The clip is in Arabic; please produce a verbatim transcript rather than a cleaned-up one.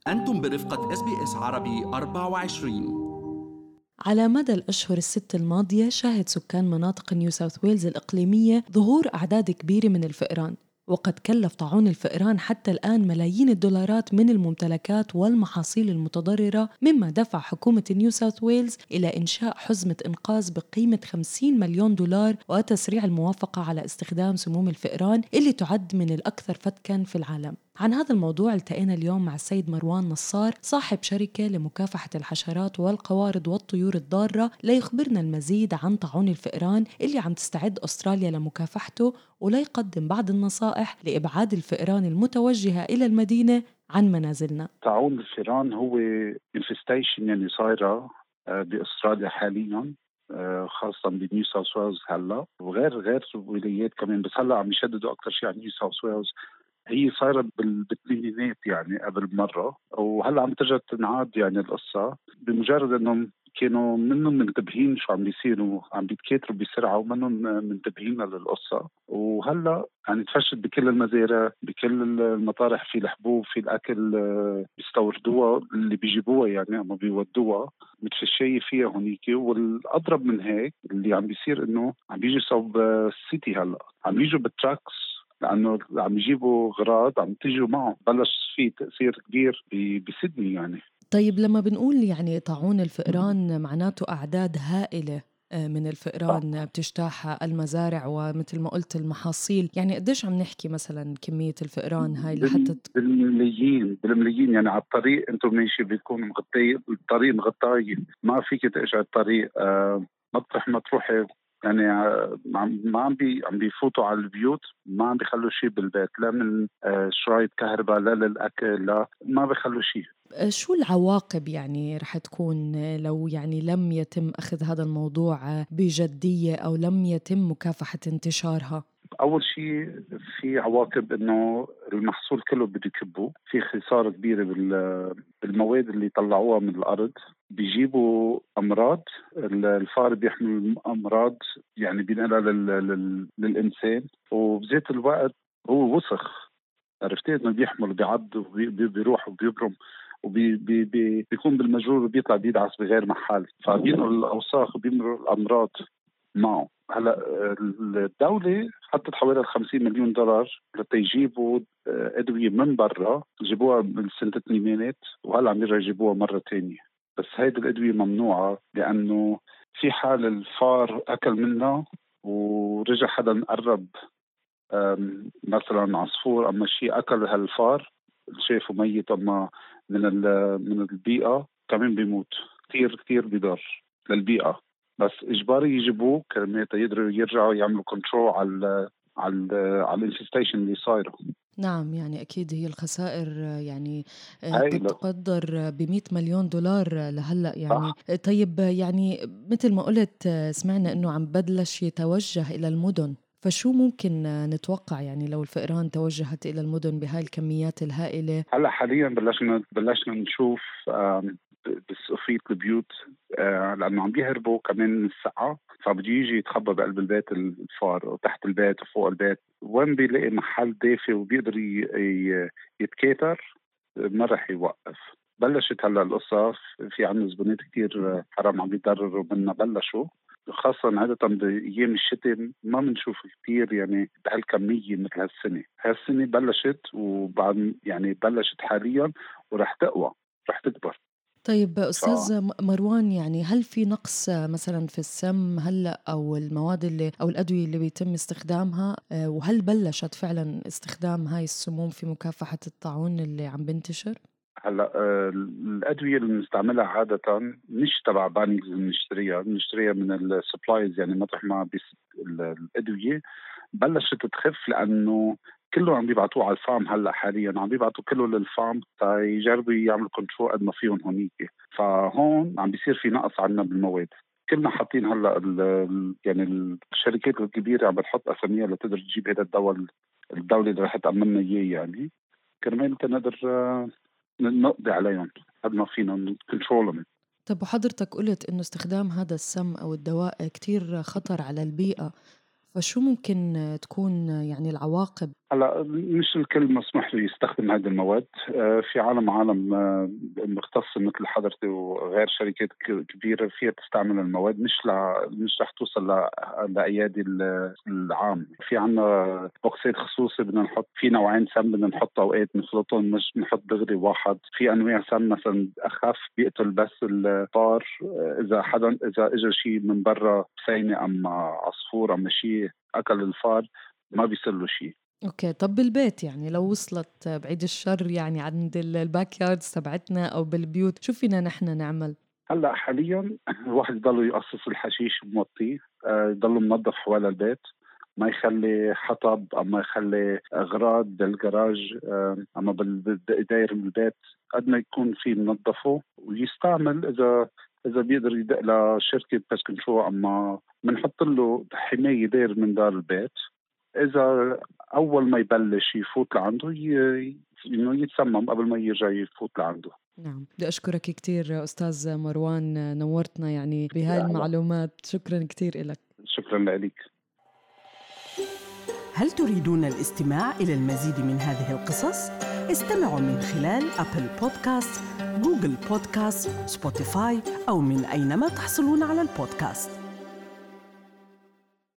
أنتم برفقة إس بي إس عربي أربعة وعشرين. على مدى الأشهر الست الماضية شاهد سكان مناطق نيو ساوث ويلز الإقليمية ظهور أعداد كبيرة من الفئران، وقد كلف طاعون الفئران حتى الآن ملايين الدولارات من الممتلكات والمحاصيل المتضررة، مما دفع حكومة نيو ساوث ويلز إلى إنشاء حزمة إنقاذ بقيمة خمسين مليون دولار وتسريع الموافقة على استخدام سموم الفئران اللي تعد من الأكثر فتكاً في العالم. عن هذا الموضوع التقينا اليوم مع السيد مروان نصار، صاحب شركة لمكافحة الحشرات والقوارض والطيور الضارة، ليخبرنا المزيد عن طاعون الفئران اللي عم تستعد أستراليا لمكافحته، وليقدم بعض النصائح لإبعاد الفئران المتوجهة إلى المدينة عن منازلنا. طاعون الفئران هو انفستيشن يعني صايرة بأستراليا حاليا، خاصة بنيو ساوث ويلز هلا، وغير غير ولايات كمان، بس هلا عم يشددوا أكثر شيء على نيو ساوث ويلز. هي صايرة بالثمانينات يعني قبل مرة، وهلا عم ترجع تنعاد يعني القصة، بمجرد انهم كانوا منهم منتبهين شو عم بيصيروا، عم بيتكاثروا بسرعة ومنهم منتبهين للقصة. وهلا يعني تفشت بكل المزارع، بكل المطارح، في الحبوب، في الأكل بيستوردوها، اللي بيجيبوها يعني عم بيودوها متفشية فيها هونيك. والأضرب من هيك اللي عم بيصير إنه عم بيجي صوب السيتي، هلا عم بيجوا بالتراكس، لأنه عم يجيبوا غراض عم تيجوا معه. بلش في تأثير كبير بسيدني يعني. طيب لما بنقول يعني طاعون الفئران معناته أعداد هائلة من الفئران بتجتاح المزارع ومثل ما قلت المحاصيل، يعني قديش عم نحكي مثلا كمية الفئران هاي لحتى ت... بالملايين بالملايين يعني. على الطريق انتم ماشي بيكون مغطي الطريق، مغطاي، ما فيك تقشع الطريق. آه مطرح ما تروحي يعني ما عم بي عم بيفوتوا على البيوت، ما عم بيخلوا شيء بالبيت، لا من آه شرايط كهرباء، لا للاكل، لا ما بيخلوا شيء. شو العواقب يعني رح تكون لو يعني لم يتم أخذ هذا الموضوع بجدية أو لم يتم مكافحة انتشارها؟ أول شيء في عواقب إنه المحصول كله بده يكبوه، في خسارة كبيرة بالمواد اللي طلعوها من الأرض، بيجيبوا أمراض، الفار بيحمل أمراض يعني بينقلها لل... للإنسان، وبذات الوقت هو وسخ، عرفتي إنه بيحمل بيعض وبيروح وبيبرم وبيكون بالمجرور وبيطلع بيدعس بغير محل، فبينقل الأوساخ وبيمرر الأمراض معه. هلا الدولة حطت حوالي خمسين مليون دولار لتي يجيبوا أدوية من برا، جيبوها من سنة الثمانينات وهلا عم يرجعوا يجيبوها مرة تانية، بس هيدي الأدوية ممنوعة لأنه في حال الفار أكل منها ورجع حدا قرب مثلا عصفور أما شيء أكل هالفار، شايفه ميت أما من من البيئة، كمان بيموت. كتير كتير بيضر للبيئة، بس إجباري يجيبوه كرمال يقدروا يرجعوا يعملوا كنترول على على على الانفستيشن اللي صايره. نعم، يعني أكيد هي الخسائر يعني قد هاي تقدر بمئة مليون دولار لهلأ يعني. صح. طيب يعني مثل ما قلت سمعنا أنه عم بدلش يتوجه إلى المدن، فشو ممكن نتوقع يعني لو الفئران توجهت إلى المدن بهاي الكميات الهائلة؟ هلا حاليا بلشنا بلشنا نشوف بسقفية البيوت، آه لأنه عم بيهربوا كمان من السقعة، فبده يجي يتخبى بقلب البيت الفار، وتحت البيت وفوق البيت، وين بيلاقي محل دافي وبيقدر يتكاثر ما رح يوقف. بلشت هلا القصة، في عندنا زبونات كتير حرام عم بيتضرروا منا، بلشوا خاصة عادة بأيام الشتاء ما بنشوف كتير يعني بهالكمية مثل هالسنة. هالسنة بلشت وبعد يعني بلشت حاليا ورح تقوى، رح تكبر. طيب ف... أستاذ مروان، يعني هل في نقص مثلا في السم هلأ أو المواد اللي أو الأدوية اللي بيتم استخدامها، وهل بلشت فعلا استخدام هاي السموم في مكافحة الطاعون اللي عم بنتشر؟ هلا الأدوية اللي بنستعملها عادة مش تبع بانيز، بنشتريها بنشتريها من السبلايز يعني مطرح ما بيس الأدوية بلشت تخف، لأنه كله عم بيبعتوه على الفام. هلا حاليا عم بيبعتوا كله للفام تيجربوا يعملوا كنترول قد ما فيهم هونيك، فهون عم بيصير في نقص عنا بالمواد. كلنا حاطين هلا ال يعني الشركات الكبيره عم بتحط اساميها لتقدر تجيب هذا الدواء، الدوله اللي رح تامن لنا اياه يعني، كرمال نقدر نقضي عليهم قد ما فينا كنترولهم. طب وحضرتك قلت إنه استخدام هذا السم أو الدواء كتير خطر على البيئة، فشو ممكن تكون يعني العواقب هلا مش الكل مسموح له يستخدم هذه المواد. في عالم عالم مختصة مثل حضرتي وغير شركات كبيرة فيها تستعمل المواد، مش ل... مش رح توصل لأيادي العام. في عنا بوكسات خصوصي بدنا نحط في نوعين سم، بدنا نحط أوقات نخلطهم، مش نحط دغري واحد. في أنواع سم مثلا أخف بيقتل بس الفار، إذا حدا إذا إجا شيء من برا بسينة أم عصفور أم شيء أكل الفار ما بيصير له شيء. اوكي، طب بالبيت يعني لو وصلت بعيد الشر يعني عند الباك ياردز تبعتنا او بالبيوت، شو فينا نحن نعمل؟ هلا حاليا الواحد يضل يقصص الحشيش بمطيه، يضل منظف حوالي البيت، ما يخلي حطب أما يخلي أغراض بالجراج أما بالداير من البيت، قد ما يكون فيه منظفه. ويستعمل إذا إذا بيقدر يدق لشركة بس كنترول، أما بنحط له حماية داير من دار البيت. إذا أول ما يبلش يفوت لعنده إنه يتسمم قبل ما يرجع يفوت لعنده. نعم، بدي أشكرك كتير أستاذ مروان، نورتنا يعني بهاي المعلومات. شكرا كتير لك. شكرا لك. هل تريدون الاستماع إلى المزيد من هذه القصص؟ استمعوا من خلال أبل بودكاست، جوجل بودكاست، سبوتيفاي أو من أينما تحصلون على البودكاست.